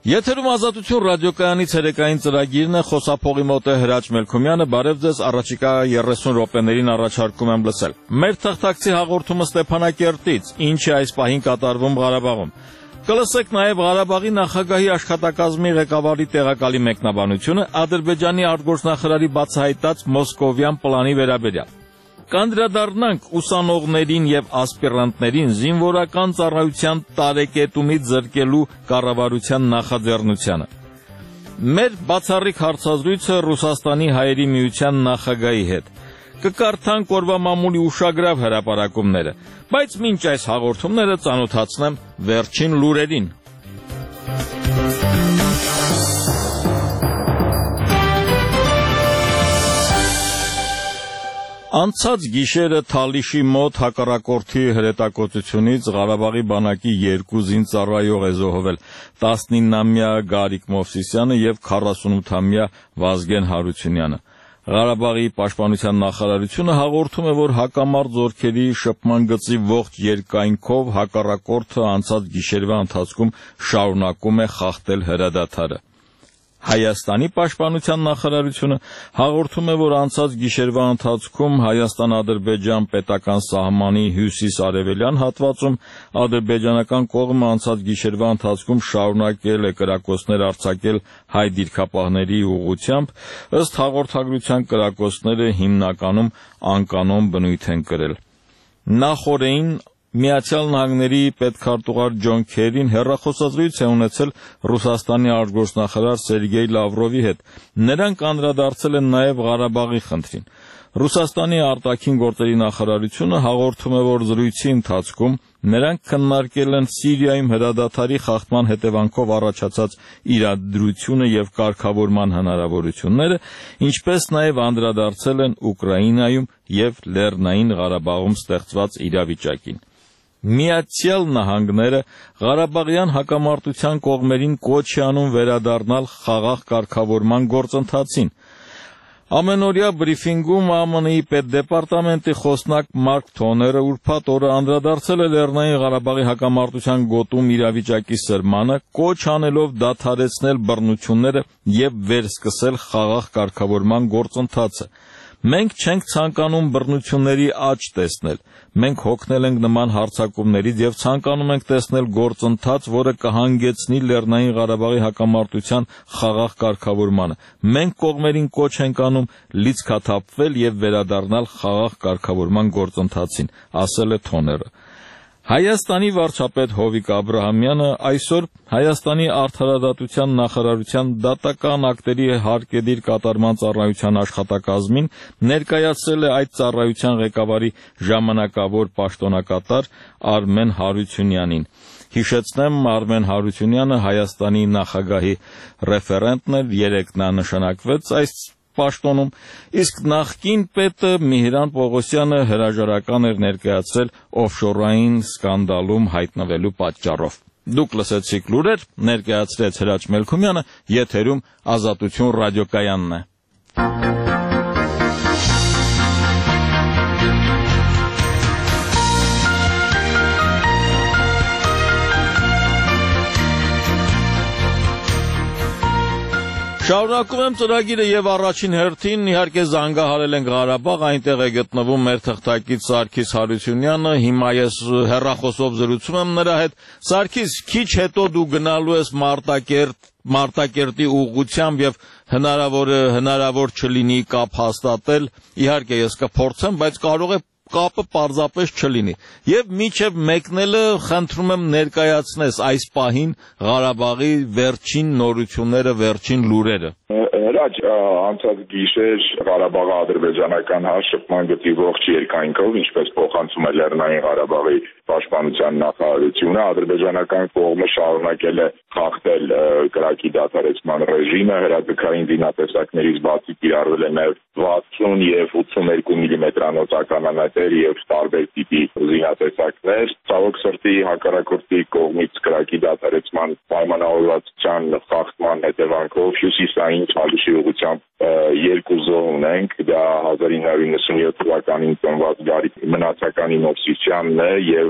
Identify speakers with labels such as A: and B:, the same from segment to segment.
A: Եթերում ազատություն ռադիոկայանի ցերեկային ծրագիրն է, խոսափողի մոտ է Հրաչ Մելքումյանը, բարև ձեզ, առաջիկա 30 րոպեներին առաջարկում եմ լսել։ Մեր թղթակցի հաղորդումը Ստեփանակերտից, ինչ է այս պահին կատարվում Ղարաբաղում։ Կլսեք նաև Ղարաբաղի նախագահի աշխատակազմի ղեկավարի տեղակալի մեկնաբանությունը Ադրբեջանի արտգործնախարարի բացահայտած մոսկովյան պլանի վերաբերյալ։ Կանդրադառնանք ուսանողներին եւ ասպիրանտներին զինվորական ծառայության տարեկետումից զրկելու կառավարության նախաձեռնությանը։ Մեր բացառիկ հարցազրույցը Ռուսաստանի հայերի միության նախագահի հետ։ Կկարդանք օրվա մամուլի ուշագրավ հրապարակումները, բայց մինչ այս հաղորդումները ծանոթացնեմ վերջին լուրերին։ Անցած գիշերը Թալիշի մոտ հակառակորդի հրետակոծությունից Ղարաբաղի բանակի 2 զինծառայող է զոհվել՝ 19-ամյա Գարիկ Մովսիսյանը եւ 48-ամյա Վազգեն Հարությունյանը։ Ղարաբաղի պաշտպանության նախարարությունը հաղորդում է, որ հակամարտ զորքերի շփման գծի ողջ երկայնքով հակառակորդը անցած գիշերվա ընթացքում շարունակում է խախտել հրադադարը։ Հայաստանի պաշտպանության նախարարությունը հաղորդում է, որ անցած գիշերվա ընթացքում Հայաստան-Ադրբեջան պետական սահմանի հյուսիս-արևելյան հատվածում ադրբեջանական կողմը անցած գիշերվա ընթացքում շարունակել է կրակոցներ արձակել հայ դիրքապահների ուղղությամբ, ըստ հաղորդագրության կրակոցները հիմնականում անկանոն բնույթ են կրել։ Նախօրեին Միացյալ Նահանգների պետքարտուղար Ջոն Քերին հեռախոսազրույց է ունեցել Ռուսաստանի արտգործնախարար Սերգեյ Լավրովի հետ։ Նրանք անդրադարձել են նաև Ղարաբաղի խնդրին։ Ռուսաստանի արտաքին գործերի նախարարությունը հաղորդում է, որ զրույցի ընթացքում նրանք քննարկել են Սիրիայում հրադադարի խախտման հետևանքով առաջացած իրադրությունը եւ կարգավորման հնարավորությունները, ինչպես նաև անդրադարձել են Ուկրաինայում եւ Լեռնային Ղարաբաղում ստեղծված իրավիճակին։ Միացյալ Նահանգները Ղարաբաղյան հակամարտության կողմերին կոչ է անում վերադառնալ խաղաղ կարգավորման գործընթացին։ Ամենօրյա բրիֆինգում ԱՄՆ-ի պետդեպարտամենտի խոսնակ Մարկ Թոները ուրբաթ օրը անդրադարձել է Լեռնային Ղարաբաղի հակամարտության գոտում իրավիճակի սրմանը, կոչ անելով դադարեցնել բռնությունները եւ վերսկսել խաղաղ կարգավորման գործընթացը։ Մենք չենք ցանկանում բռնությունների աճ տեսնել։ Մենք հոգնել ենք նման հարձակումներից եւ ցանկանում ենք տեսնել գործընթաց, որը կհանգեցնի Լեռնային Ղարաբաղի հակամարտության խաղաղ կարգավորմանը։ Մենք կողմերին կոչ ենք անում լիցքաթափվել եւ վերադառնալ խաղաղ կարգավորման գործընթացին, ասել է Թոները։ Հայաստանի վարչապետ Հովիկ Աբրահամյանը այսօր Հայաստանի արդարադատության նախարարության դատական ակտերի հարկեդիր կատարման ծառայության աշխատակազմին ներկայացրել է այդ ծառայության ղեկավարի ժամանակավոր պաշտոնակատար Արմեն Հարությունյանին։ Հիշեցնեմ, Արմեն Հարությունյանը Հայաստանի նախագահի ռեֆերենտն էր, երեկ նա նշանակվեց այս պաշտոնում, իսկ նախկին պետը Միհրան Պողոսյանը հրաժարական էր ներկայացրել օֆշորային սկանդալում հայտնվելու պատճառով։ Դուք լսեցիք լուրեր, ներկայացրեց Հրաչ Մելքումյանը, եթերում Ազատություն ռադիոկայանն է։ Շարունակում եմ ծրագիրը եւ առաջին հերթին իհարկե զանգահարել ենք Ղարաբաղ, այնտեղ է գտնվում մեր թղթակից Սարգիս Հարությունյանը, հիմա ես հեռախոսով զրուցում եմ նրա հետ։ Սարգիս, քիչ հետո դու գնալու ես Մարտակերտի ուղղությամբ եւ հնարավոր չլինի կապ հաստատել, իհարկե ես կփորձեմ, բայց կարող է կապը պարզապես չլինի։ Եվ մինչև մեկնելը խնդրում եմ ներկայացնես այս պահին Ղարաբաղի վերջին նորությունները, վերջին լուրերը։
B: Հրաչ, անցած գիշեր Ղարաբաղի ադրբեջանական շփման գծի ողջ երկայնքով, ինչպես փոխանցում է Լեռնային Ղարաբաղի պաշտպանության նախարարությունը, ադրբեջանական կողմը շարունակել է խախտել կրակի դադարեցման ռեժիմը, հրաձգային զինատեսակներից բացի կիրառվել է նաև 60 եւ 82 մմ ականանետեր եւ տարբեր տիպի զինատեսակներ։ Ցավոք սրտի հակառակորդի կողմից կրակի դադարեցման պայմանավորվածության խախտման հետևանքով հյուսիսային Թալիշի ուղղությամբ երկու զոհ ունենք, դա 1997 թվականին ծնված Գարիկ Մնացականի Մովսիսյանն է եւ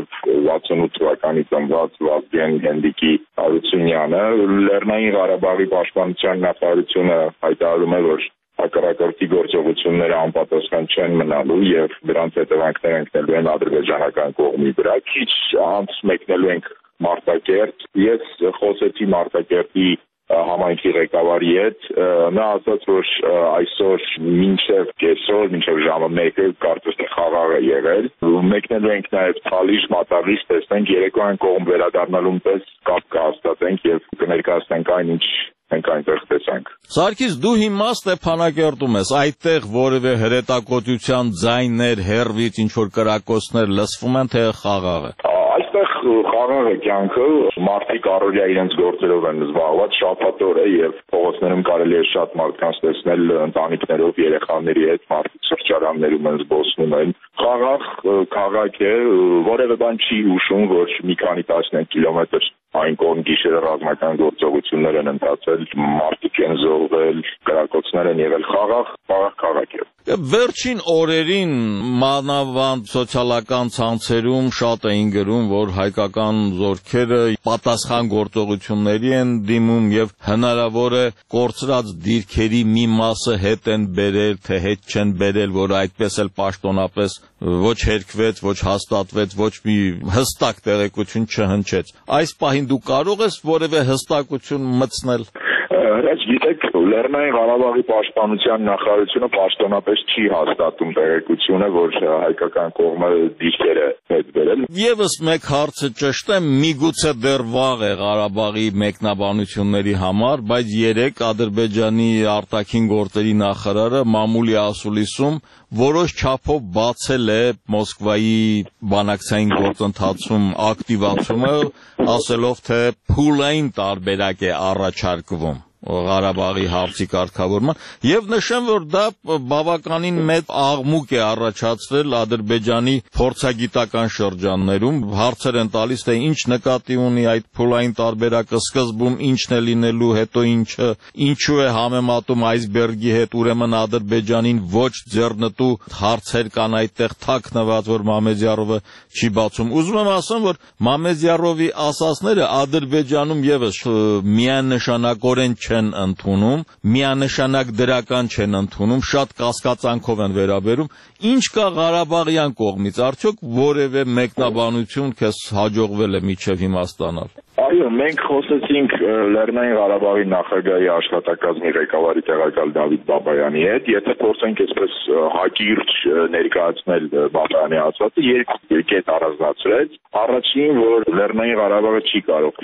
B: 68 թվականի ծնված Վազգեն Հենդիկի Հարությունյանը։ Լեռնային Ղարաբաղի պաշտպանության նախարարությունը հայտարարում է, որ հակառակորդի գործողությունները անպատասխան չեն մնալու եւ դրանց հետևանքները ընկնելու են ադրբեջանական կողմի վրա։ Քիչ անց մեկնելու ենք Մարտակերտ։ Ես խոսեցի Մարտակերտի համայնքի ղեկավարի հետ, նա ասաց, որ այսօր մինչև կեսօր, մինչև ժամը 1-ը կարծես թե խաղաղ է եղել։ Մեկնելու ենք նաև Թալիշ, Մատաղից, տեսնենք երեկոյան կողմ վերադառնալուն պես կապ կհաստատենք եւ կներկայացնենք այն, ինչ մենք այնտեղ տեսանք։
A: Սարգիս, դու հիմա Ստեփանակերտում ես, այդտեղ որևէ հրետակոծության ձայներ, հեռվից ինչ-որ կրակոցներ լսվում են, թե խաղաղ է։
B: Այստեղ խաղաղ է կյանքը, մարդիկ առօրյա իրենց գործերով են զբաղված, շաբաթ օր է եւ փողոցներում կարելի է շատ մարդկանց տեսնել ընտանիքներով, երեխաների հետ, մարդիկ սրճարաններում են զբոսնում են։ Խաղաղ քաղաք է, որևէ բան չի հուշում, որ մի քանի 15 կիլոմետր այն կողմ գիշերը ռազմական գործողություններ են ընթացել, մարդիկ են զոհվել, կրակոցներ են եղել, խաղաղ քաղաք է։
A: Վերջին օրերին մանավանդ սոցիալական ցանցերում շատ էին գրում, որ հայկական զորքերը պատասխան գործողությունների են դիմում եւ հնարավոր է կորցրած դիրքերի մի մասը հետ են բերել, թե հետ չեն բերել, որ այդպես էլ պաշտոնապես ոչ հերկվեց, ոչ հաստատվեց, ոչ մի հստակ տեղեկություն չհնչեց։ Այս պահին դու կարող ես որևէ հստակություն մտցնել։
B: Հրաչ գիտեք, Լեռնային Ղարաբաղի պաշտպանության նախարարությունը պաշտոնապես չի հաստատում տեղեկությունը, որ հայկական կողմը դիրքեր է հետ բերել։
A: Եվս մեկ հարցը ճշտեմ, միգուցե դեռ վաղ է Ղարաբաղի մեկնաբանությունների համար, բայց երեկ Ադրբեջանի արտաքին գործերի նախարարը մամուլի ասուլիսում որոշ չափով բացել է Մոսկվայի բանակցային գործընթացում ակտիվացումը, ասելով, թե փուլային տարբերակ է առաջարկվում Ղարաբաղի հարցի կարգավորման եւ նշեմ, որ դա բավականին մեծ աղմուկ է առաջացրել Ադրբեջանի փորձագիտական շրջաններում, հարցեր են տալիս, թե ինչ նկատի ունի այդ փուլային տարբերակը, սկզբում ինչն է լինելու, հետո ինչը, ինչու է համեմատում այսբերգի հետ, ուրեմն Ադրբեջանին ոչ ձեռնտու հարցեր կան այդտեղ թաքնված, որ Մամեդյարովը չի բացում։ Ուզում եմ ասեմ, որ Մամեդյարովի ասածները Ադրբեջանում եւս միանշանակորեն չեն ընդունում, միանշանակ դրական չեն ընդունում, շատ կասկածանքով են վերաբերում։ Ինչ կա Ղարաբաղյան կողմից, արդյոք որևէ մեկնաբանություն քեզ հաջողվել է մինչև հիմա ստանալ։
B: Այո, մենք խոսեցինք Լեռնային Ղարաբաղի նախագահի աշխատակազմի ղեկավարի տեղակալ Դավիթ Բաբայանի հետ, եթե փորձենք այսպես հակիրճ ներկայացնել Բաբայանի ասածը, երկու կետ առանձնացրեց։ Առաջին, որ Լեռնային Ղարաբաղը չի կարող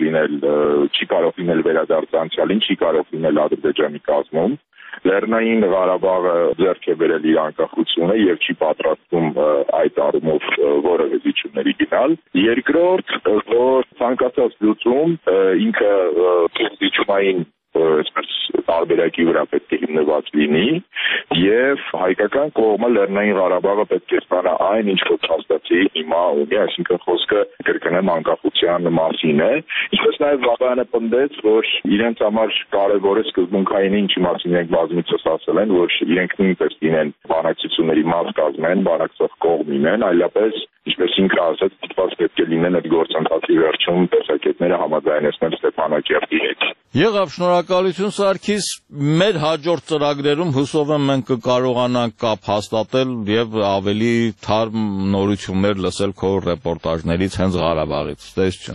B: լինել վերադարձ անցյալին, չի կարող լինել Ադրբեջանի կազմում։ Լեռնային Ղարաբաղը ձեռք է բերել իր անկախությունը եւ չի պատրաստվում այդ առումով որևէ զիջումների գնալ։ Երկրորդ, որ ցանկացած լուծում ինքը զիջումային այսպես տարբերակի վրա պետք է հիմնված լինի եւ հայկական կողմը Լեռնային Ղարաբաղը պետք է ստանա այն, ինչ որ հաստատի հիմա ունի, այսինքն խոսքը կրկնեմ անկախության մասին է։ Ինչպես նաեւ Բաբայանը պնդեց, որ իրենց համար կարևոր է սկզբունքային ինչի մասին իրենք բազմիցս ասել են, որ իրենք նույնպես լինեն բանակցությունների մաս կազմեն, բանակցող կողմ լինեն, այլապես ինչպես ինքը ասաց, դիտված պետք է լինեն այդ գործընթացի վերջում տեսակետները համաձայնեցնել Ստեփանակերտի հետ։
A: Եղավ, շնորհակալություն Սարգիս, մեր հաջորդ ծրագրերում հուսով եմ մենք կկարողանանք կապ հաստատել եւ ավելի թարմ նորություններ լսել քո ռեպորտաժներից հենց Ղարաբաղից։ Տեսություն։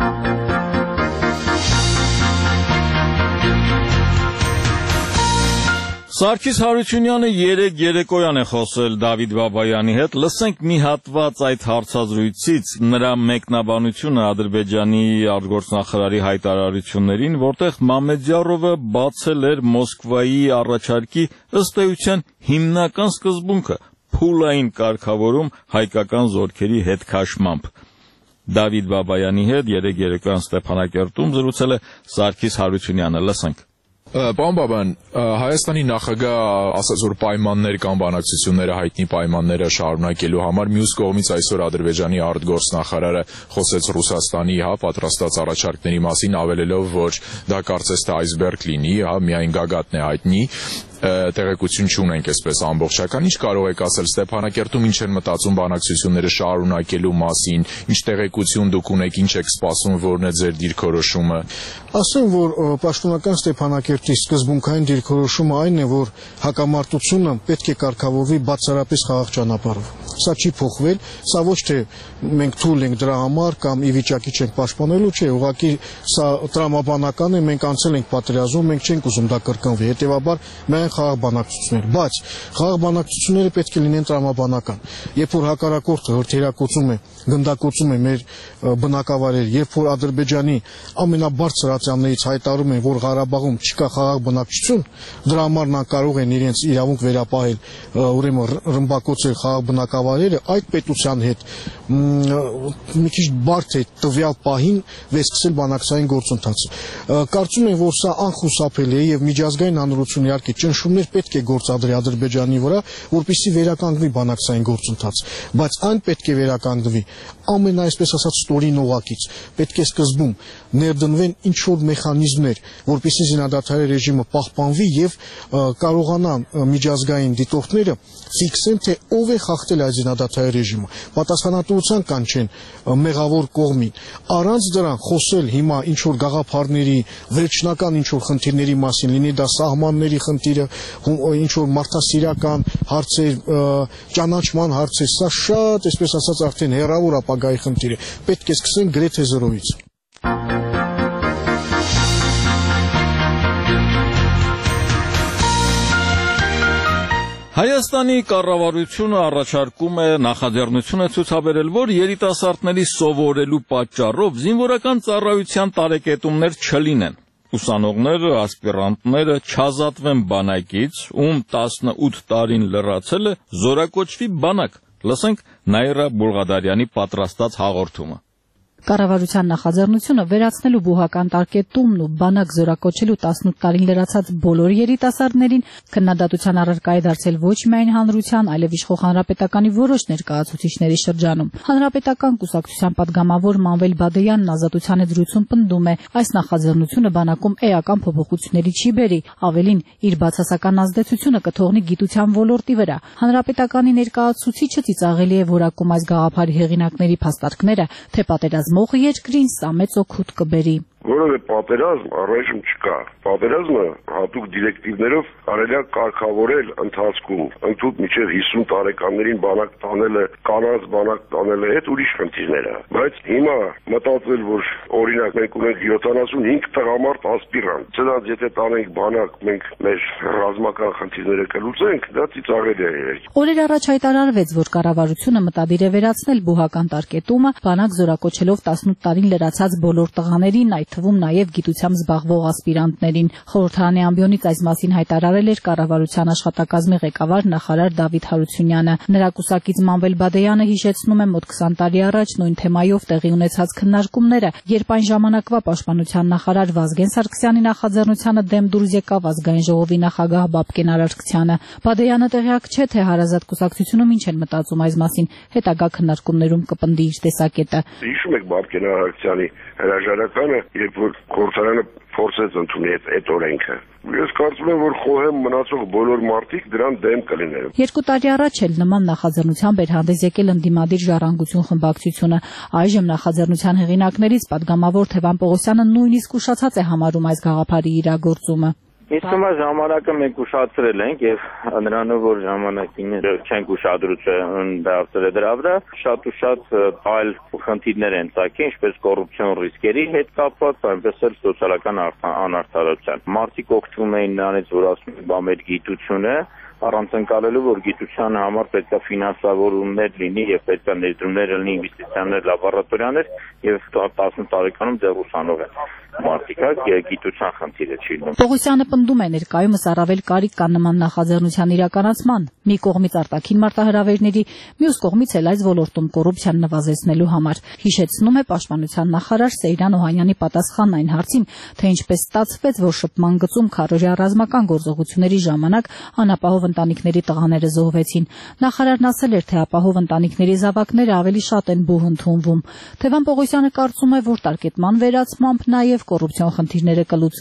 A: Սարգիս Հարությունյանը երեկ երեկոյան է խոսել Դավիթ Բաբայանի հետ, լսենք մի հատված այդ հարցազրույցից, նրա մեկնաբանությունը Ադրբեջանի արտգործնախարարի հայտարարություններին, որտեղ Մամեդյարովը բացել էր Մոսկվայի առաջարկի ըստ էության հիմնական սկզբունքը՝ փուլային կարգավորում հայկական զորքերի հետ քաշմամբ։ Դավիթ Բաբայանի հետ երեկ երեկոյան Ստեփանակերտում զրուցել է Սարգիս Հարությունյանը, լսենք։
C: Պարոն Բաբայան, Հայաստանի նախագահ ասաց, որ պայմաններ կան բանակցությունները հայտնի պայմանները շարունակելու համար, մյուս կողմից այսօր Ադրբեջանի արտգործնախարարը խոսեց Ռուսաստանի պատրաստած առաջարկների մասին, ավելելով, որ դա կարծես թե այսբերգ լինի, միայն գագաթն է հայտնի։ տեղեկություն չունենք այսպես ամբողջական։ Ինչ կարող եք ասել Ստեփանակերտում ինչ են մտածում բանակցությունները շարունակելու մասին, ինչ տեղեկություն դուք ունեք, ինչ եք սպասում, որն է ձեր դիրքորոշումը։
D: Ասեմ, որ պաշտոնական Ստեփանակերտի սկզբունքային դիրքորոշումը այն է, որ հակամարտությունը պետք է կարգավորվի բացառապես խաղաղ ճանապարհով։ Սա չի փոխվել, սա ոչ թե մենք թույլ ենք դրա համար կամ ի վիճակի չենք պաշտպանելու, չէ, ուղղակի սա տրամաբանական է, մենք անցել ենք պատերազմ, մենք չենք ուզում դա կրկնվի, հետևաբար միայն խաղաղ բանակցություններ, բայց խաղաղ բանակցությունները պետք է լինեն տրամաբանական։ Երբ որ հակառակորդը հրթիռակոծում է, գնդակոծում է մեր բնակավայրեր, երբ որ Ադրբեջանի ամենաբարձր ատյաններից հայտարարում են, որ Ղարաբաղում չկա խաղաղ բնակչություն, դրա համար նա կարող են իրենց իրավունք վերապահել, ուրեմն ռմբակոծել խաղաղ բնակավայրերը, այդ պետության հետ մի քիչ բարդ է տվյալ պահին վերսկսել բանակցային գործընթացը։ Կարծում եմ, որ սա անխուսափելի է եւ միջազգային հանրությունը իհարկե ճնշումներ պետք է գործադրի Ադրբեջանի վրա, որպեսզի վերականգնվի բանակցային գործընթացը, բայց այն պետք է վերականգնվի ամեն այսպես ասած ստորին օղակից, պետք է սկզբում ներդնվեն ինչ որ մեխանիզմներ, որպեսզի զինադադարի ռեժիմը պահպանվի եւ կարողանան միջազգային դիտորդները ֆիքսեն, թե ով է խախտել այդ զինադադարի ռեժիմը, պատասխանատվության կանչեն մեղավոր կողմին։ Առանց դրան խոսել հիմա ինչ որ գաղափարների, վերջնական ինչ որ խնդիրների մասին, լինի դա սահմանների խնդիրը, ինչ որ մարդասիրական հարցեր, ճանաչման հարցեր, սա շատ, այսպես ասած, արդեն հեռավոր ապագայի խնդիր է։ Պետք է սկսեն գրեթե զրոյից։
A: Հայաստանի կառավարությունը առաջարկում է նախաձեռնություն է ցուցաբերել, որ երիտասարդների սովորելու պատճառով զինվորական ծառայության տարեկետումներ չլինեն։ Ուսանողները, ասպիրանտները չազատվեն բանակից, ում 18 տարին լրացել է, զորակոչվի բանակ։ Լսենք Նաիրա Բուլղադարյանի պատրաստած հաղորդումը։
E: Կառավարության նախաձեռնությունը վերացնելու բուհական տարկետումն ու բանակ զորակոչելու 18 տարին լրացած բոլոր երիտասարդներին քննադատության առարկա է դարձել ոչ միայն հանրության, այլև իշխող հանրապետականի որոշ ներկայացուցիչների շրջանում։ Հանրապետական կուսակցության падգամավոր Մանվել Բադեյանն Ազատության հետ զրույցում պնդում է, այս նախաձեռնությունը բանակում էական փոփոխությունների չի բերի, ավելին իր բացասական ազդեցությունը կթողնի գիտության ոլորտի վրա։ Հանրապետականի ներկայացուցիչը ծիծաղելի է որակում այս գաղափարի հեղինակների փաստարկները, թե պատերազմող երկրին սա մեծ օգուտ կբերի։
F: Որովհետև պատերազմ առայժմ չկա։ Պատերազմը հատուկ դիրեկտիվներով կարելի է կարգավորել ընթացքում, ընդհանուր մինչև 50 տարեկաններին բանակ տանելը, կանանց բանակ տանելը հետ ուրիշ խնդիրներ է։ Բայց հիմա մտածել, որ օրինակ մենք ունենք 75 տղամարդ ասպիրանտ, ցած եթե տանենք բանակ, մենք մեր ռազմական խնդիրները կլուծենք, դա ծիծաղելի է։
E: Օրեր առաջ հայտարարվեց, որ կառավարությունը մտադիր է վերացնել բուհական տարկետումը, բանակ զորակոչելով 18 տարին լրացած բոլոր տղաներին, այդ թվում նաև գիտությամբ զբաղվող ասպիրանտներին։ Խորհրդարանի ամբիոնից այս մասին հայտարարել էր կառավարության աշխատակազմի ղեկավար նախարար Դավիթ Հարությունյանը։ Նրա կուսակից Մանվել Բադեյանը հիշեցնում է մոտ 20 տարի առաջ նույն թեմայով տեղի ունեցած քննարկումները, երբ այն ժամանակվա պաշտպանության նախարար Վազգեն Սարգսյանի նախաձեռնությանը դեմ դուրս եկավ ազգային ժողովի նախագահ Բաբկեն Արարքցյանը։ Բադեյանը տեղյակ չէ, թե հարազատ կուսակցությունում ինչ են մտածում այս մասին, հետագա քննարկումներում կպնդի իր տեսակետը։
F: Հիշում եք Բաբկեն Արարքցյանի հրաժարականը, երբ որ Խորհրդարանը փորձեց ընդունել այդ օրենքը։ Ես կարծում եմ, որ խոհեմ մնացող բոլոր մարդիկ դրան դեմ կլինեն։
E: 2 տարի առաջ էլ նման նախաձեռնությամբ էր հանդես եկել ընդդիմադիր ժառանգություն խմբակցությունը։ Այժմ նախաձեռնության հեղինակներից падգամավոր Թևան Պողոսյանը նույնիսկ ուշացած է համարում այս գաղափարի իրագործումը։
G: Իսկ հիմա ժամանակը մենք ուշացրել ենք եւ նրանով որ ժամանակին չենք ուշադրություն դարձրել դրա վրա, շատ ու շատ այլ խնդիրներ են ծագել, ինչպես կոռուպցիոն ռիսկերի հետ կապված, այնպես էլ սոցիալական անարդարության։ Մարդիկ օգտվում էին նրանից, որ ասում են, բա մեր գիտությունը առանց ընկալելու, որ գիտության համար պետք է ֆինանսավորումներ լինի եւ պետք է ներդրումներ լինի, ինվեստիցիաներ, լաբորատորիաներ եւ 10 տարեկանում դեռ ուսանող են մարդիկ, գիտության խնդիրը չի լինում։
E: Պողոսյանը պնդում է ներկայումս առավել կարիք կա նման նախաձեռնության իրականացման, մի կողմից արտաքին մարտահրավերների, մյուս կողմից էլ այս ոլորտում կոռուպցիան նվազեցնելու համար։ Հիշեցնում է պաշտպանության նախարար Սեյրան Օհանյանի պատասխանն այն հարցին, թե ինչպես ստացվեց, որ շփման գծում քարոզիա ռազմական գործողությունների ժամանակ անապահով ընտանիքների տղաները զոհվեցին։ Նախարարն ասել էր, թե ապահով ընտանիքների զավակները ավելի շատ են բուհ ընդունվում։ Թևան Պողոսյանը կարծում է, որ տարկետման վերացմամբ նաև կոռուպցիոն խնդիրները կլուծվեն։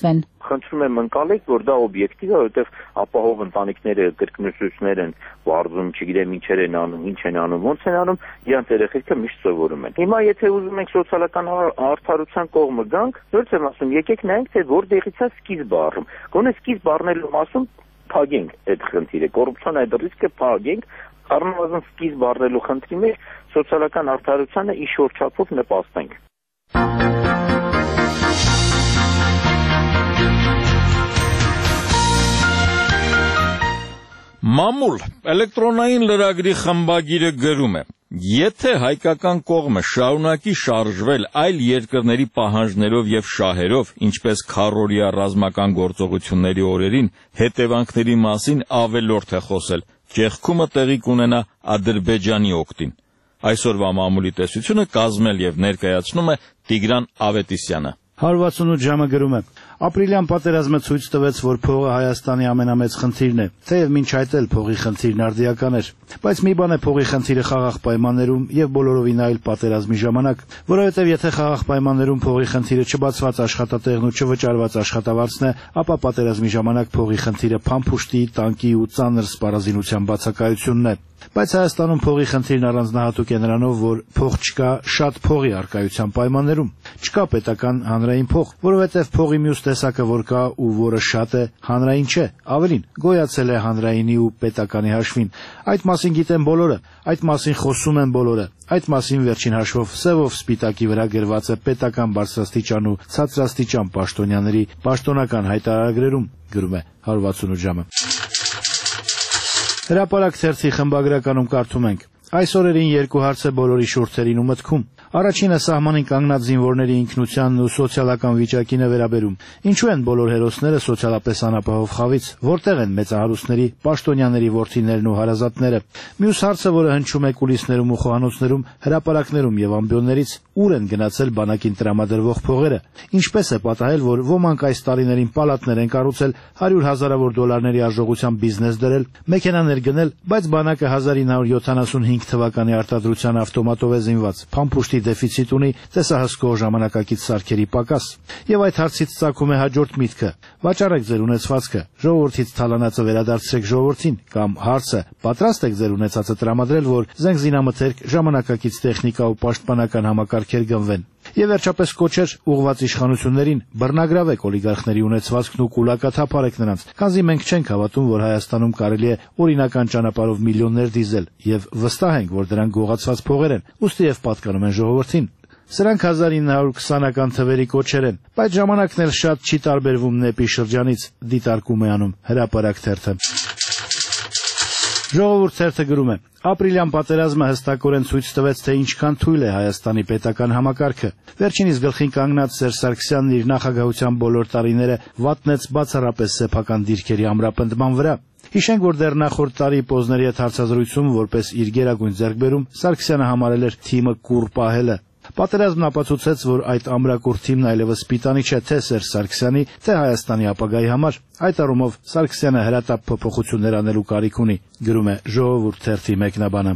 G: խնդրում եմ ընկալեք, որ դա օբյեկտիվ է, որովհետև ապահով ընտանիքները կրկնուսուցներ են վարձում, չգիտեմ ինչեր են անում, ինչ են անում, ոնց են անում, իրանց երեխեքը միշտ սովորում են։ Հիմա եթե ուզում ենք սոցիալական արդարության կողմը գանք, նորից եմ ասում, եկեք նայենք, թե որտեղից է սկիզբը առնում։ Գոնե սկիզբ առնելու մասում փակենք այդ խնդիրը, կոռուպցիոն այդ ռիսկը փակենք, առնվազն սկիզբ առնելու խնդրի մեջ սոցիալական արդարությանը ինչ-որ չափով նպաստենք։
A: Մամուլ էլեկտրոնային լրագրի խմբագիրը գրում է. Եթե հայկական կողմը շարունակի շարժվել այլ երկրների պահանջներով եւ շահերով, ինչպես քառօրյա ռազմական գործողությունների օրերին, հետևանքների մասին ավելորդ է խոսել, ճեղքումը տեղի կունենա Ադրբեջանի օգտին։ Այսօրվա մամուլի տեսությունը կազմել եւ ներկայացնում է Տիգրան Ավետիսյանը։
H: 168 ժամը գրում է. Ապրիլյան պատերազմը ցույց տվեց, որ փողը Հայաստանի ամենամեծ խնդիրն է, թեև մինչ այդ էլ փողի խնդիրն արդիական էր, բայց մի բան է փողի խնդիրը խաղաղ պայմաններում եւ բոլորովին այլ պատերազմի ժամանակ, որովհետեւ եթե խաղաղ պայմաններում փողի խնդիրը չբացված աշխատատեղն ու չվճարված աշխատավարձն է, ապա պատերազմի ժամանակ փողի խնդիրը փամփուշտի, տանկի ու ծանր սպառազինության բացակայությունն է։ Բայց Հայաստանում փողի խնդիրն առանձնահատուկ է նրանով, որ փող չկա շատ փողի առկայության պայմաններում։ Չկա պետական հանրային փող, որովհետև փողի մյուս տեսակը որ կա ու որը շատ է, հանրային չէ, ավելին, գոյացել է հանրայինի ու պետականի հաշվին։ Այդ մասին գիտեն բոլորը, այդ մասին խոսում են բոլորը, այդ մասին վերջին հաշվով սևով սպիտակի վրա գրված է պետական բարձրաստիճան ու ցածրաստիճան պաշտոնյաների պաշտոնական հայտարարագրերում, գրում է 168 ժամը։ Հրապարակ թերթի խմբագրականում կարդում ենք. այս օրերին երկու հարց է բոլորի շուրթերին ու մտքում։ Առաջինը սահմանին կանգնած զինվորների ինքնությանն ու սոցիալական վիճակին է վերաբերում։ Ինչու են բոլոր հերոսները սոցիալապես անապահով խավից, որտեղ են մեծահարուստների, պաշտոնյաների որդիներն ու հարազատները։ Մյուս հարցը, որը հնչում է կուլիսներում ու խոհանոցներում, հրապարակներում եւ ամբիոններից, ուր են գնացել բանակին տրամադրվող փողերը։ Ինչպես է պատահել, որ ոմանք այս տարիներին պալատներ են կառուցել, 100 հազարավոր դոլարների արժողությամբ բիզնես դրել, մեքենաներ գնել, բայց բանակը 1975 թվականի արտադրության ավտոմատով է զինված, փամփուշտի դեֆիցիտ ունի, տեսահսկող ժամանակակից սարքերի պակաս։ Եվ այդ հարցից ծագում է հաջորդ միտքը. վաճառեք ձեր ունեցվածքը, ժողովրդից թալանածը վերադարձրեք ժողովրդին, կամ հարցը, պատրաստ եք ձեր ունեցածը տրամադրել, որ զենգզինամթերք, ժամանակակից տեխնիկա ու պաշտպանական համակարգեր գնվեն։ Եվ վերջապես կոչեր ուղղված իշխանություններին բռնագրավեք օլիգարխների ունեցվածքն ու կուլակաթափարեք նրանց, քանզի մենք չենք հավատում, որ Հայաստանում կարելի է օրինական ճանապարհով միլիոններ դիզել, եւ վստահ ենք, որ դրանք գողացված փողեր են, ուստի եւ պատկանում են ժողովրդին։ Սրանք 1920-ական թվերի կոչեր են, բայց ժամանակն էլ շատ չի տարբերվում նեպի շրջանից, դիտարկում է անում հրապարակ թերթը։ Ժողովուրդ թերթը գրում է. ապրիլյան պատերազմը հստակորեն ցույց տվեց, թե ինչքան թույլ է Հայաստանի պետական համակարգը։ Վերջինիս գլխին կանգնած Սերժ Սարգսյանն իր նախագահության բոլոր տարիները վատնեց բացառապես սեփական դիրքերի ամրապնդման վրա։ Հիշենք, որ դեռ նախորդ տարի Պոզների հետ հարցազրույցում որպես իր գերագույն ձեռքբերում Սարգսյանը համարել էր թիմը կուռ պահելը։ Պատերազմն ապացուցեց, որ այդ ամրակուռ թիմն այլևս պիտանի չէ թե Սերժ Սարգսյանի, թե Հայաստանի ապագայի համար։ Այդ առումով Սարգսյանը հրատապ փոփոխություններ անելու կարիք ունի, գրում է Ժողովուրդ թերթի մեկնաբանը։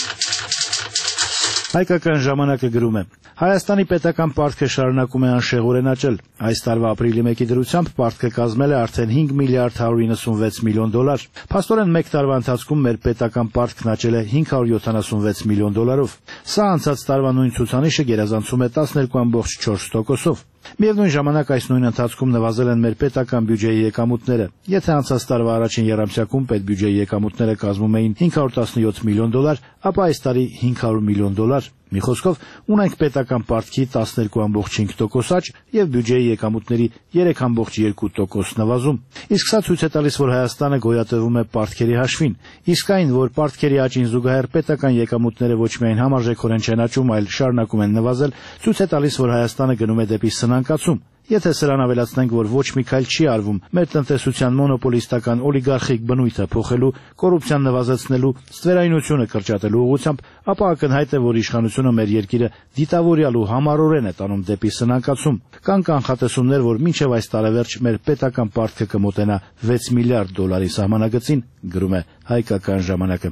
H: Հայկական ժամանակը գրում է. Հայաստանի պետական պարտքը շարունակում է անշեղորեն աճել։ Այս տարվա ապրիլի 1-ի դրությամբ պարտքը կազմել է արդեն 5 միլիարդ 196 միլիոն դոլար։ Փաստորեն մեկ տարվա ընթացքում մեր պետական պարտքն աճել է 576 միլիոն դոլարով։ Սա անցած տարվա նույն ցուցանիշը գերազանցում է 12.4%-ով։ Միևնույն ժամանակ այս նույն ընթացքում նվազել են մեր պետական բյուջեի եկամուտները։ Եթե անցած տարվա առաջին եռամսյակում պետբյուջեի եկամուտները կազմում էին 517 միլիոն դոլար, ապա այս տարի 500 միլիոն դոլար։ Մի խոսքով, ունենք պետական պարտքի 12.5% աճ եւ բյուջեի եկամուտների 3.2% նվազում։ Իսկ սա ցույց է տալիս, որ Հայաստանը գոյատևում է պարտքերի հաշվին։ Իսկ այն, որ պարտքերի աճին զուգահեռ պետական եկամուտները ոչ միայն համարժեքորեն չեն աճում, այլ շարունակում են նվազել, ցույց է տալիս, որ Հայաստանը գնում է դեպի սնանկացում։ Եթե սրան ավելացնենք, որ ոչ մի քայլ չի արվում մեր տնտեսության մոնոպոլիստական օլիգարխիկ բնույթը փոխելու, կոռուպցիան նվազեցնելու, ստվերայնությունը կրճատելու ուղղությամբ, ապա ակնհայտ է, որ իշխանությունը մեր երկիրը դիտավորյալ ու համառորեն է տանում դեպի սնանկացում։ Կան կանխատեսումներ, որ մինչև այս տարեվերջ մեր պետական պարտքը կմոտենա 6 միլիարդ դոլարի սահմանագծին, գրում է Հայկական ժամանակը։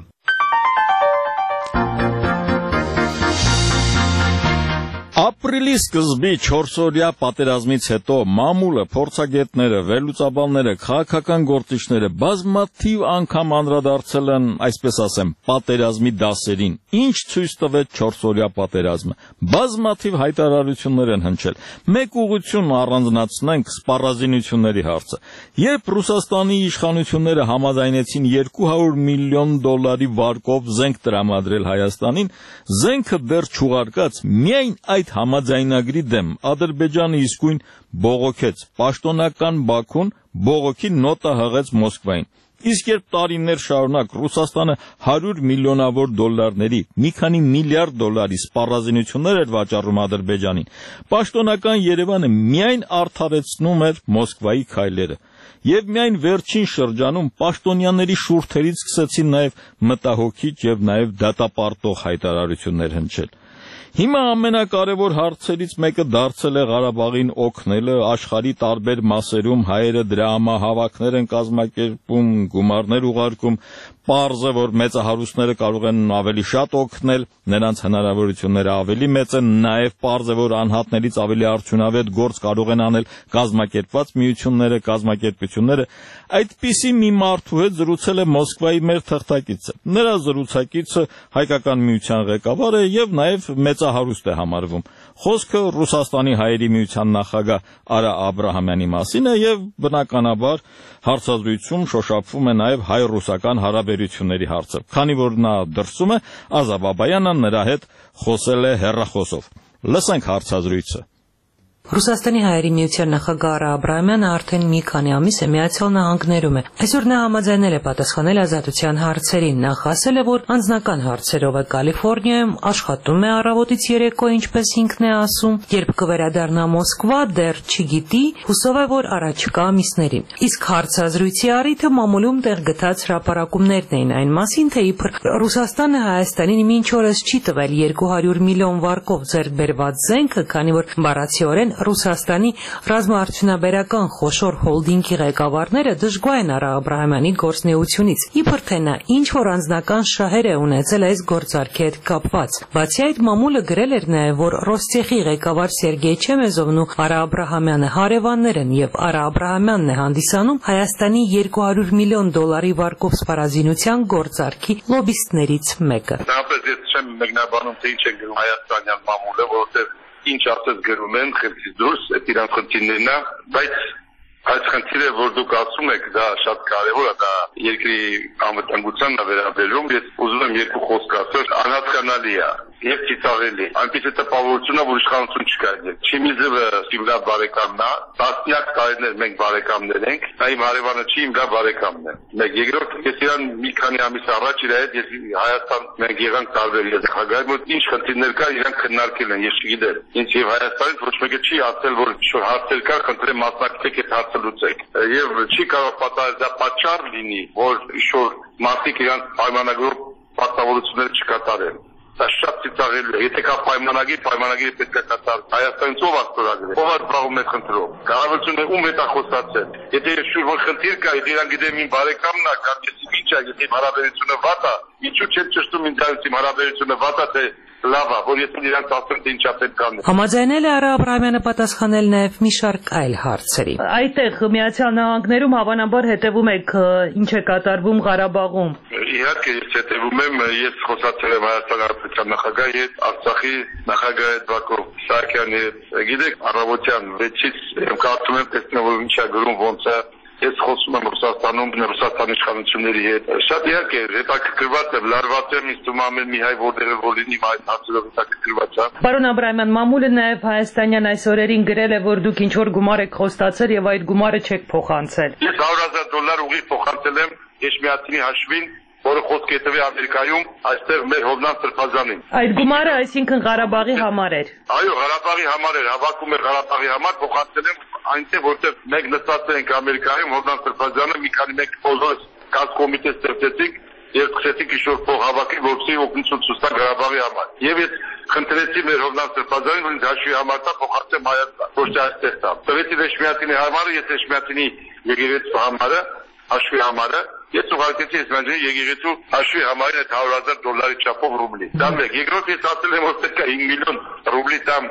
A: Ապրիլի սկզբի 4-օրյա պատերազմից հետո մամուլը, փորձագետները, վերլուծաբանները, քաղաքական գործիչները բազմաթիվ անգամ անդրադարձել են, այսպես ասեմ, պատերազմի դասերին։ Ինչ ցույց տվեց 4-օրյա պատերազմը։ Բազմաթիվ հայտարարություններ են հնչել։ Մեկ ուղղություն առանձնացնենք սպառազինությունների հարցը։ Երբ Ռուսաստանի իշխանությունները համաձայնեցին $200 միլիոն վարկով զենք տրամադրել Հայաստանին, զենքը դեռ չուղարկած, միայն այդ համաձայնագրի դեմ Ադրբեջանը իսկույն բողոքեց, պաշտոնական Բաքուն բողոքի նոտա հղեց Մոսկվային։ Իսկ երբ տարիներ շարունակ Ռուսաստանը $100 միլիոնավոր, մի քանի միլիարդ դոլարի սպառազինություններ էր վաճառում Ադրբեջանին, պաշտոնական Երևանը միայն արդարեցնում էր Մոսկվայի քայլերը։ Եվ միայն վերջին շրջանում պաշտոնյաների շուրթերից սկսեցին նաև մտահոգիչ եւ նաև դատապարտող հայտարարություններ հնչել։ Հիմա ամենակարևոր հարցերից մեկը դարձել է Ղարաբաղին օգնելը, աշխարհի տարբեր մասերում հայերը դրա համահավաքներ են կազմակերպում, գումարներ ուղարկում, պարզ է, որ մեծահարուստները կարող են ավելի շատ օգնել, նրանց հնարավորությունները ավելի մեծ են, նաև պարզ է, որ անհատներից ավելի արդյունավետ գործ կարող են անել կազմակերպված միությունները, կազմակերպությունները։ Այդպիսի մի մարդու հետ զրուցել է Մոսկվայի մեր թղթակիցը։ Նրա զրուցակիցը հայկական միության ղեկավար է եւ նաև մեծահարուստ է համարվում։ Խոսքը Ռուսաստանի հայերի միության նախագահ Արա Աբրահամյանի մասին է եւ բնականաբար հարցազրույցում շոշափվում է նաև հայ-ռուսական հարաբերությունների հարցը։ Քանի որ նա դրսում է, Ազա Բաբայանը նրա հետ խոսել է հեռախոսով։ Լսենք հարցազրույցը։
I: Ռուսաստանի հայերի միության նախագահ Արա Աբրահամյանը արդեն մի քանի ամիս է Միացյալ Նահանգներում է։ Այսօր նա համաձայնել է պատասխանել ազատության հարցերին։ Նախ ասել է, որ անձնական հարցերով է Կալիֆոռնիայում, աշխատում է առավոտից երեկո, ինչպես ինքն է ասում, երբ կվերադառնա Մոսկվա, դեռ չգիտի, հուսով է, որ առաջիկա ամիսներին։ Իսկ հարցազրույցի առիթը մամուլում տեղ գտած հրապարակումներն էին այն մասին, թե իբր Ռուսաստանը Հայաստանին մինչ օրս չի տվել $200 միլիոն վարկով ձեռք բերված զենքը, քանի որ բառացիորեն Ռուսաստանի ռազմաարդյունաբերական խոշոր հոլդինգի ղեկավարները դժգոհ են Արա Աբրահամյանի գործունեությունից, իբր թե նա ինչ-որ անձնական շահեր է ունեցել այս գործարքի հետ կապված։ Բացի այդ, մամուլը գրել էր նաև, որ Ռոստեխի ղեկավար Սերգեյ Չեմեզովն ու Արա Աբրահամյանը հարևաններ են եւ Արա Աբրահամյանն է հանդիսանում Հայաստանի $200 միլիոն վարկով սպառազինության գործարքի լոբիստներից մեկը։
F: Նախապես ես չեմ մեկնաբանում, թե ինչ է գրում հայաստանյան մամուլը, որովհետեւ ինչ ասած գրում են խնդրից դուրս, այդ իրանք խնդիրներն է, բայց այս խնդիրը, որ դուք ասում եք, դա շատ կարևոր է, դա երկրի անվտանգությանն է վերաբերում։ Ես ուզում եմ երկու խոսք ասել, անհասկանալի է եւ ծիծաղելի։ Այնպես է տպավորությունը, որ իշխանություն չկա այդտեղ։ Չիմիզովը իմ լավ բարեկամն է, տասնյակ տարիներ մենք բարեկամներ ենք, նա իմ հարևանը չի, իմ լավ բարեկամն է։ Մեկ երկրորդ, ես իրան մի քանի ամիս առաջ իր հետ ես Հայաստան մենք եղանք տարբեր եզրախաղի, որ ինչ խնդիրներ կա, իրան քննարկել են, ես չգիտեմ։ Ինձ եւ Հայաստանից ոչ մեկը չի ասել, որ շուտ հարցեր կա, խնդրեմ մասնակցեք այդ հարցը լուծեք։ Եվ չի կարող պատահել դա պատճառ լինի, որ շուտ մարդիկ իրանք պայմանագրով պարտավորություններ չկատարեն։ Դա շատ ծիծաղելի է։ Եթե կա պայմանագիրը պետք է կատարվի։ Հայաստանից ով արտորագրել, ով զբաղվում է խնդրով։ Կառավարությունը ում հետ է խոսացել։ Եթե շուրջ խնդիր կա, եթե իրան գիտեմ իմ բարեկամն է, կամ ես ինչ է, եթե հարաբերությունը վատ է, ինչու՞ չեմ ճշտում ինձ իմ հարաբերությունը վատ է, թե լավ է, որ ես իրանք ասեմ, թե ինչա պետք է անել։
I: Համաձայնել է Արա Աբրահամյանը պատասխանել նաև մի շարք այլ հարցերի։ Այդտեղ Միացյալ Նահանգներում հավանաբար հետևում եք ինչ է կատարվում Ղարաբաղում։
F: Իհարկե ես հետևում եմ, ես խոսացել եմ Հայաստանի Հանրապետության նախագահի հետ, Արցախի նախագահի հետ Բակո Սահակյանի հետ։ Գիտեք, առավոտյան 6-ից կարծում եմ տեսնում որ ինչ է գրում ոնց է։ Ես խոսում եմ Ռուսաստանում, Ռուսաստանի իշխանությունների հետ։ Շատ իհարկե հետաքրքրված եմ, լարված եմ, ինձ թվում է մի հայ որտեղը որ լինի այդ հարցերով հետաքրքրված է։
I: Պարոն Աբրահամյան, մամուլը նաև հայաստանյան այս օրերին գրել է, որ դուք ինչ որ գումար եք խոստացել եւ այդ գումարը չեք փոխանցել։
F: Ես $100,000 ուղիղ փոխանցել եմ Էշմիածինի հաշվին, որը խոսք է տվել Ամերիկայում, այստեղ մեր Հովնան Սրբազանին։
I: Այդ գումարը այսինքն Ղարաբաղի համար էր։
F: Այո, Ղարաբաղի համար էր, հավաքում էր Ղարաբաղի համար, փոխանցել եմ այնտեղ, որտեղ մենք նստած ենք Ամերիկայում, Հովնան Սրբազանը մի քանի մեկ փոզոս կաս կոմիտե ստեղծեցինք եւ սկսեցինք ինչ-որ փող հավաքել, որպեսզի օգնություն ցույց տա Ղարաբաղի համար։ Եվ ես խնդրեցի մեր Հովնան Սրբազանին, որ ինձ հաշվի համար տա փոխանցեմ Հայաստան, ոչ թե այստեղ տա։ Տվեցի Էշմիածինի համարը, ես Էշմիածինի եկեղեցու համարը, հաշվի համարը Ես ուղարկեցի Էսմանջանի եկեղեցու հաշվի համարին այդ $100,000 չափով ռուբլի։ Դա մեկ։ Երկրորդ ես ասել եմ, որ պետք է 5 միլիոն ռուբլի տամ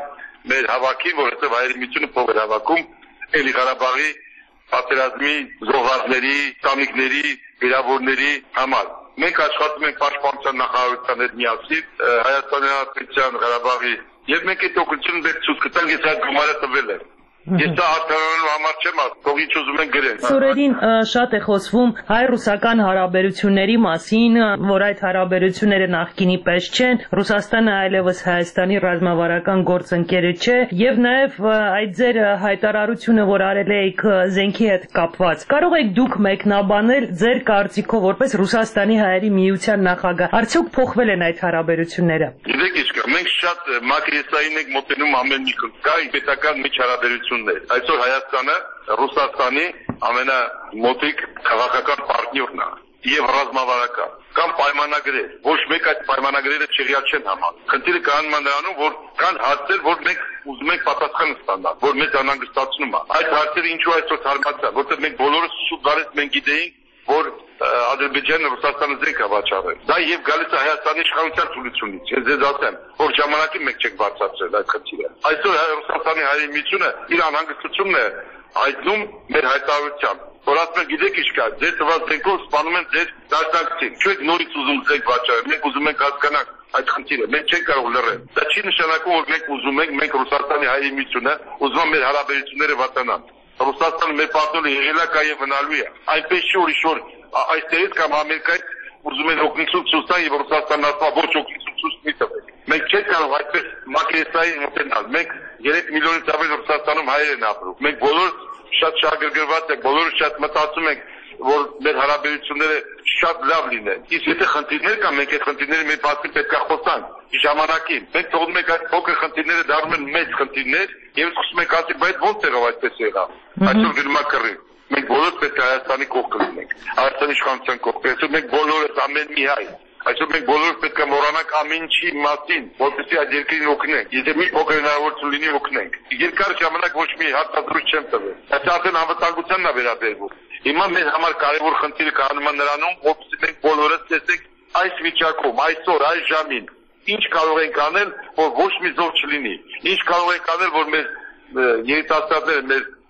F: մեր հավաքին, որովհետև հայերի միությունը փող էր հավաքում Էլի Ղարաբաղի պատերազմի զոհվածների, տանիքների, վիրավորների համար։ Մենք աշխատում ենք պաշտպանության նախարարության հետ միասին, Հայաստանի Հանրապետության Ղարաբաղի, եւ մենք այդ օգնությունը դեռ ցույց կտանք, ես այդ գումարը տվել եմ։ Ես դա արդարանալու համար չեմ ասում, թող ինչ ուզում են գրեն։
I: Սուրերին շատ է խոսվում հայ-ռուսական հարաբերությունների մասին, որ այդ հարաբերությունները նախկինի պես չեն, Ռուսաստանը այլևս Հայաստանի ռազմավարական գործընկերը չէ, եւ նաեւ այդ ձեր հայտարարությունը, որ արել եք զենքի հետ կապված, կարող եք դուք մեկնաբանել ձեր կարծիքով որպես Ռուսաստանի հայերի միության նախագահ, արդյոք փոխվել են այդ հարաբերությունները։
F: Գիտեք ինչ կա, մենք շատ մակրեսային ենք մոտենում ամեն մի կա պետական միջհարաբերություն Այսօր Հայաստանը Ռուսաստանի ամենամոտիկ քաղաքական պարտներն է եւ ռազմավարական կամ պայմանագրեր, ոչ մեկ այդ պայմանագրերը չեղյալ չեն համարում։ Խնդիրը կանգնում է նրանում, որ կան հարցեր, որ մենք ուզում ենք պատասխան ստանալ, որ մեզ անհանգստացնում է։ Այդ հարցերը ինչու այսօր թարմացան, որովհետեւ մենք բոլորս շուտ գալիս մենք գիտեինք, որ Ադրբեջանը Ռուսաստանը զենք է վաճառել։ Դա եւ գալիս է Հայաստանի իշխանության ցույցությունից։ Ես ձեզ ասեմ, որ ժամանակի մենք չենք բացատրել այդ խնդիրը։ Այսօր Ռուսաստանի հայերի միությունը իր անհանգստությունն է հայտնում մեր հայտարարությամբ, որ ասում են գիտեք ինչ կա, ձեր տված զենքով սպանում են ձեր դաշնակցին։ Չեք նորից ուզում զենք վաճառել, մենք ուզում ենք հասկանալ այդ խնդիրը, մենք չենք կարող լռել։ Դա չի նշանակում, որ մենք ուզում ենք, մենք Ռուսաստանի հայերի միությունը ուզում ենք մեր հարաբերությունները վատանան։ Ռուսաստանը մեր պարտները եղել է կա եւ մնալու է։ Այնպես չի ուրիշ որ այստեղից կամ Ամերիկայից ուզում են օգնություն ցույց տալ եւ Ռուսաստանն ասում ոչ օգնություն ցույց մի տվեք։ Մենք չենք կարող այդպես մակրեսային մոտենալ։ Մենք 3 միլիոնից ավել Ռուսաստանում հայեր են ապրում։ Մենք բոլոր շատ շահագրգռված ենք, բոլորը շատ մտածում ենք, որ մեր հարաբերությունները շատ լավ լինեն։ Իսկ եթե խնդիրներ կան, մենք այդ խնդիրների մեր մասին պետք է խոսանք։ Ժամանակին մենք թողնում ենք այդ փոքր խնդիրները դառնում են մեծ խնդիրներ եւ սկսում ենք ասել, բայց ո՞նց եղավ այդպես եղավ։ Այսօր գնում է կռիվ։ Մենք բոլորս պետք է Հայաստանի կողքը լինենք։ Հայաստանի իշխանության կողքը։ Այսօր մենք բոլորս ամեն մի հայ Այսօր մենք բոլորս պետք է մոռանանք ամեն ինչի մասին, որպեսզի այդ երկրին օգնենք։ Եթե մի փոքր հնարավորություն լինի օգնենք։ Երկար ժամանակ ոչ մի հարտադրույթ չեմ տվել։ Դա արդեն անվտանգությանն է վերաբերվում։ Հիմա մեր համար կարևոր խնդիրը կանգնում է նրանում, որպեսզի մենք բոլորս տեսենք այս վիճակում, այսօր, այս ժամին ինչ կարող ենք անել, որ ոչ մի զոհ չլինի։ Ինչ կարող ենք անել, որ մեր երիտասարդները,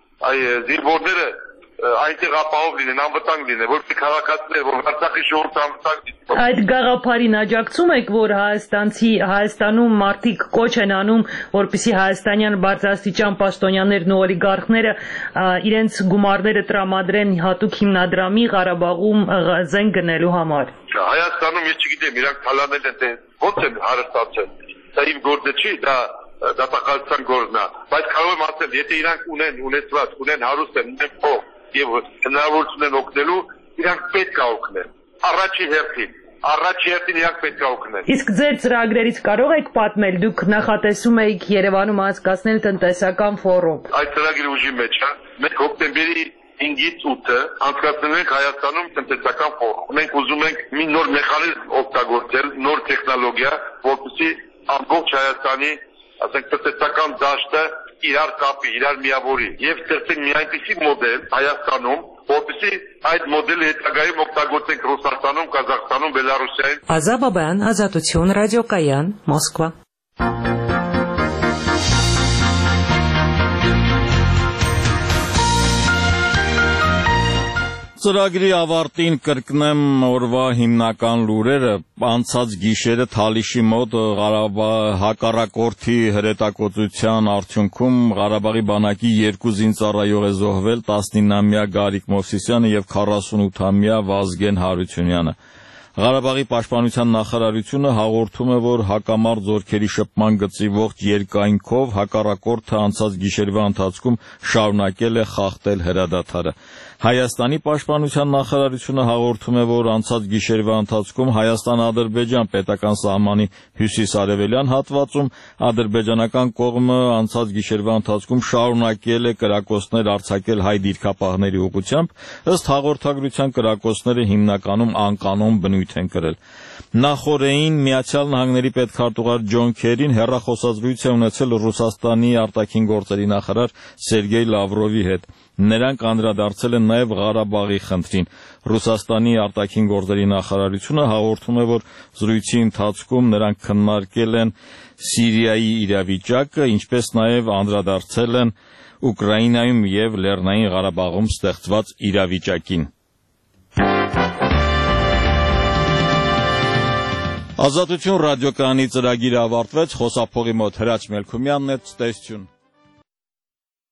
F: մեր զինվորները այնտեղ ապահով լինեն, անվտանգ լինեն, որպեսզի քաղաքացիները, որ Արցախի ժողովուրդը անվտանգ լինի։
I: Այդ գաղափարին աջակցում եք, որ Հայաստանում մարդիկ կոչ են անում, որպեսզի հայաստանյան բարձրաստիճան պաշտոնյաներն ու օլիգարխները իրենց գումարները տրամադրեն հատուկ հիմնադրամի Ղարաբաղում զենք գնելու համար։
F: Հայաստանում ես չգիտեմ, իրանք թալանել են, թե ո՞նց են հարստացել։ Դա իմ գործը չի, դա դատախազության գործն է, բայց կարող եմ ասել, եթե իրանք ունեցված, ունեն հարուստ են, ունեն փող եւ հնարավորություն են օգնելու, իրանք պետք է օգնեն։ Առաջի հերթին իրանք պետք է օգնեն։
I: Իսկ ձեր ծրագրերից կարող եք պատմել, դուք նախատեսում եք Երևանում անցկացնել տնտեսական ֆորում։
F: Այդ ծրագրի ուժի մեջ է, մենք հոկտեմբերի 5-ից 8-ը անցկացնում ենք Հայաստանում տնտեսական ֆորում։ Մենք ուզում ենք մի նոր մեխանիզմ օգտագործել, նոր տեխնոլոգիա, որպեսզի ամբողջ Հայաստանի տնտեսական դաշտը իրար կապի, իրար միավորի եւ ստեղծենք մի այնպիսի մոդել Հայաստանում, որպեսզի այդ մոդելը հետագայում օգտագործենք Ռուսաստանում, Ղազախստանում, Բելարուսիայում։
I: Ազատ Բաբայան, Ազատություն, Ռադիոկայան, Մոսկվա։
A: Ծրագրի ավարտին կրկնեմ օրվա հիմնական լուրերը։ Անցած գիշերը Թալիշի մոտ հակառակորդի հրետակոծության արդյունքում Ղարաբաղի բանակի 2 զինծառայող է զոհվել 19-ամյա Գարիկ Մովսիսյանը եւ 48-ամյա Վազգեն Հարությունյանը։ Ղարաբաղի պաշտպանության նախարարությունը հաղորդում է, որ հակամարտ զորքերի շփման գծի ողջ երկայնքով հակառակորդը անցած գիշերվա ընթացքում շարունակել է խախտել հրադադարը։ Հայաստանի պաշտպանության նախարարությունը հաղորդում է, որ անցած գիշերվա ընթացքում Հայաստան-Ադրբեջան պետական սահմանի հյուսիս-արևելյան հատվածում ադրբեջանական կողմը անցած գիշերվա ընթացքում շարունակել է կրակոցներ արձակել հայ դիրքապահների ուղղությամբ, ըստ հաղորդագրության կրակոցները հիմնականում անկանոն բնույթ են կրել։ Նախորդին Միացյալ Նահանգների պետքարտուղար Ջոն Քերին հեռախոսազրույց է ունեցել Ռուսաստանի արտաքին գործերի նախարար Սերգեյ Լավրովի հետ։ Նրանք անդրադարձել են նաև Ղարաբաղի խնդրին։ Ռուսաստանի արտաքին գործերի նախարարությունը հաղորդում է, որ զրույցի ընթացքում նրանք քննարկել են Սիրիայի իրավիճակը, ինչպես նաև անդրադարձել են Ուկրաինայում և Լեռնային Ղարաբաղում ստեղծված իրավիճակին։ Ազատություն ռադիոկայանի ծրագիրը ավարտվեց, խոսափողի մոտ Հրաչ Մելքումյանն էր, ցտեսություն։